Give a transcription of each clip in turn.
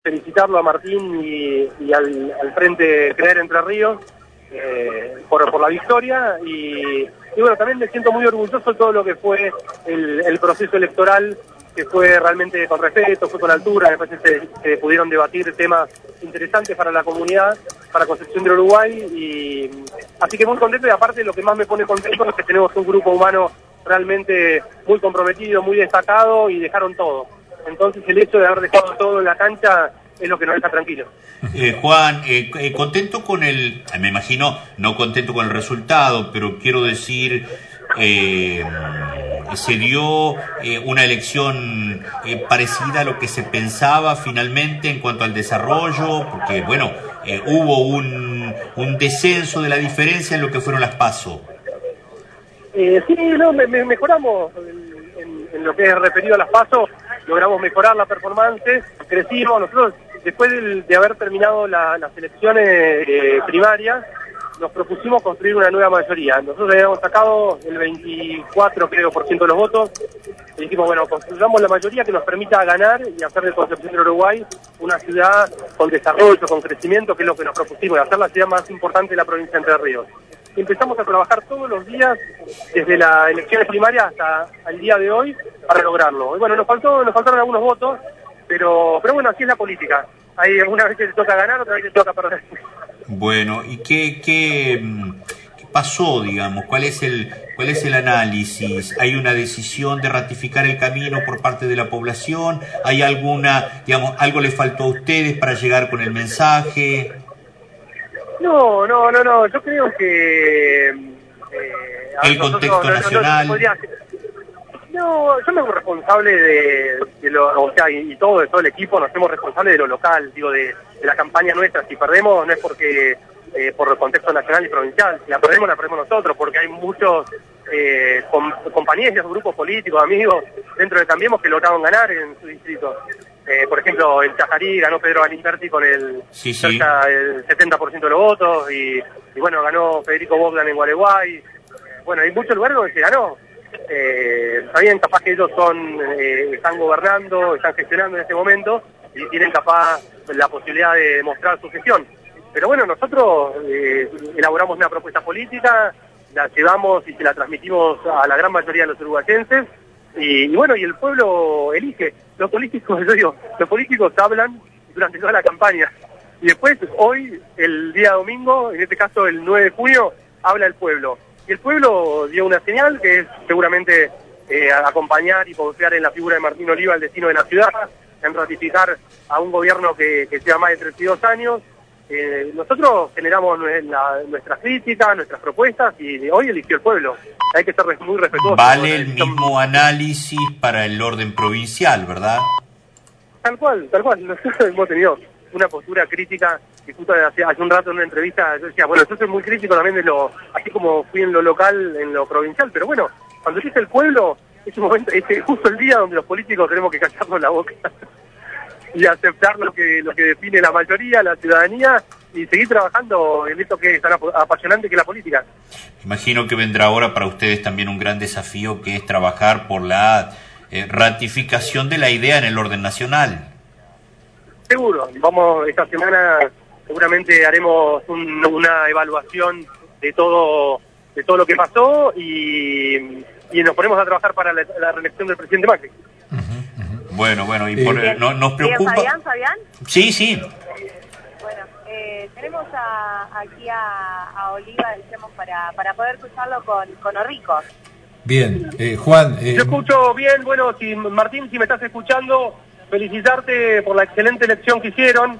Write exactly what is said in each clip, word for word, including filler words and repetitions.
felicitarlo a Martín y, y al, al Frente Creer Entre Ríos eh, por, por la victoria y, y bueno, también me siento muy orgulloso de todo lo que fue el, el proceso electoral, que fue realmente con respeto, fue con altura, me parece que se, se pudieron debatir temas interesantes para la comunidad, para Concepción del Uruguay, y así que muy contento. Y aparte lo que más me pone contento es que tenemos un grupo humano realmente muy comprometido, muy destacado, y dejaron todo. Entonces el hecho de haber dejado todo en la cancha es lo que nos deja tranquilos. Eh, Juan, eh, eh, contento con el, me imagino, no contento con el resultado, pero quiero decir, eh, se dio eh, una elección eh, parecida a lo que se pensaba finalmente en cuanto al desarrollo, porque bueno, eh, hubo un, un descenso de la diferencia en lo que fueron las PASO. Eh, sí, no, me, me mejoramos en, en, en lo que es referido a las PASO, logramos mejorar la performance, crecimos. Nosotros, después de, de haber terminado la, las elecciones eh, primarias, nos propusimos construir una nueva mayoría. Nosotros habíamos sacado el veinticuatro, creo, por ciento de los votos, y dijimos, bueno, construyamos la mayoría que nos permita ganar y hacer de Concepción del Uruguay una ciudad con desarrollo, con crecimiento, que es lo que nos propusimos, y hacer la ciudad más importante de la provincia de Entre Ríos. Y empezamos a trabajar todos los días, desde las elecciones primarias hasta el día de hoy, para lograrlo. Y bueno, nos faltó, nos faltaron algunos votos, pero, pero bueno, así es la política. Hay algunas veces te toca ganar, otras veces te toca perder. Bueno, ¿y qué, qué, qué pasó, digamos? ¿Cuál es el, cuál es el análisis? ¿Hay una decisión de ratificar el camino por parte de la población? ¿Hay alguna, digamos, algo le faltó a ustedes para llegar con el mensaje? No, no, no, no, yo creo que... Eh, el contexto no, nacional... No, no, no, no, yo me hago responsable de, de lo, o sea, y, y todo, de todo el equipo, nos hacemos responsables de lo local, digo, de, de la campaña nuestra. Si perdemos no es porque eh, por el contexto nacional y provincial, si la perdemos la perdemos nosotros, porque hay muchos eh, com, compañeros, grupos políticos, amigos dentro de Cambiemos que lograron ganar en su distrito. Eh, por ejemplo, en Chajarí ganó Pedro Galimberti con el sí, sí. cerca del setenta por ciento de los votos, y, y bueno, ganó Federico Bogdan en Gualeguay. Eh, bueno, hay muchos lugares donde se ganó. Eh, sabían capaz que ellos son eh, están gobernando, están gestionando en este momento y tienen capaz la posibilidad de demostrar su gestión. Pero bueno, nosotros eh, elaboramos una propuesta política, la llevamos y se la transmitimos a la gran mayoría de los uruguayenses. Y, y bueno, y el pueblo elige. Los políticos, yo digo, los políticos hablan durante toda la campaña. Y después, hoy, el día domingo, en este caso el nueve de junio, habla el pueblo. Y el pueblo dio una señal que es seguramente eh, acompañar y confiar en la figura de Martín Oliva, el destino de la ciudad, en ratificar a un gobierno que, que lleva más de treinta y dos años. Eh, nosotros generamos la, nuestras críticas, nuestras propuestas, y hoy eligió el pueblo. Hay que ser muy respetuosos. Vale el mismo análisis para el orden provincial, ¿verdad? Tal cual, tal cual. Nosotros hemos tenido una postura crítica, que justo hace, hace un rato en una entrevista yo decía, bueno, yo soy muy crítico también de lo, así como fui en lo local, en lo provincial, pero bueno, cuando dice el pueblo, es un momento, es justo el día donde los políticos tenemos que callarnos la boca y aceptar lo que lo que define la mayoría, la ciudadanía, y seguir trabajando en esto que es tan apasionante que es la política. Imagino que vendrá ahora para ustedes también un gran desafío, que es trabajar por la eh, ratificación de la idea en el orden nacional. Seguro, vamos, esta semana seguramente haremos un, una evaluación de todo de todo lo que pasó y, y nos ponemos a trabajar para la, la reelección del presidente Macri. Uh-huh, uh-huh. Bueno, bueno, y por, eh, no, nos preocupa... ¿Fabián, Fabián? Sí, sí. Bueno, eh, tenemos a, aquí a, a Oliva, decíamos, para, para poder cruzarlo con, con Orricos. Bien, eh, Juan... Eh... Yo escucho bien, bueno, si Martín, si me estás escuchando, felicitarte por la excelente elección que hicieron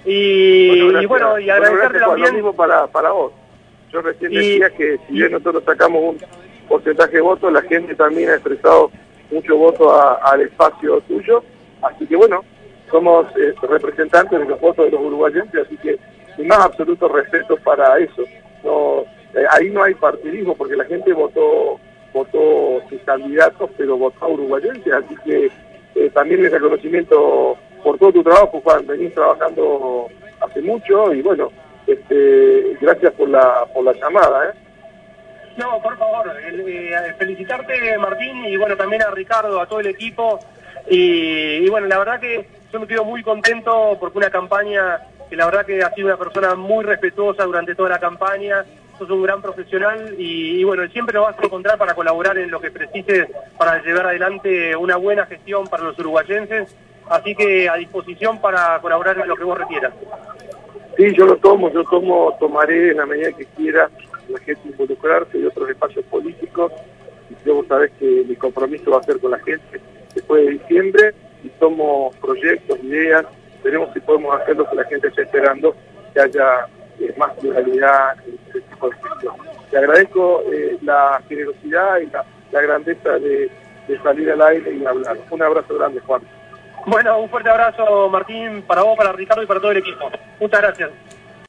y bueno, y, bueno, y agradecerte bueno, también. Lo mismo para, para vos. Yo recién y, decía que si bien nosotros sacamos un porcentaje de votos, la gente también ha expresado mucho voto a, al espacio tuyo, así que bueno, somos eh, representantes de los votos de los uruguayenses, así que mi más absoluto respeto para eso. No, eh, ahí no hay partidismo porque la gente votó votó sus candidatos, pero votó a uruguayenses, así que eh, también el reconocimiento por todo tu trabajo, Juan. Venís trabajando hace mucho y bueno, este, gracias por la por la llamada, ¿eh? No, por favor, eh, felicitarte, Martín, y bueno, también a Ricardo, a todo el equipo, y, y bueno, la verdad que yo me quedo muy contento porque una campaña que la verdad que ha sido una persona muy respetuosa durante toda la campaña, sos un gran profesional y, y bueno, siempre nos vas a encontrar para colaborar en lo que precises para llevar adelante una buena gestión para los uruguayenses, así que a disposición para colaborar en lo que vos requieras. Sí, yo lo tomo, yo tomo, tomaré en la medida que quiera la gente involucrarse de otros espacios políticos. Y yo, vos sabés que mi compromiso va a ser con la gente después de diciembre y tomo proyectos, ideas, veremos si podemos hacer lo que la gente está esperando, que haya eh, más pluralidad en este tipo de gestión. Te agradezco eh, la generosidad y la, la grandeza de, de salir al aire y hablar. Un abrazo grande, Juan. Bueno, un fuerte abrazo, Martín, para vos, para Ricardo y para todo el equipo. Muchas gracias.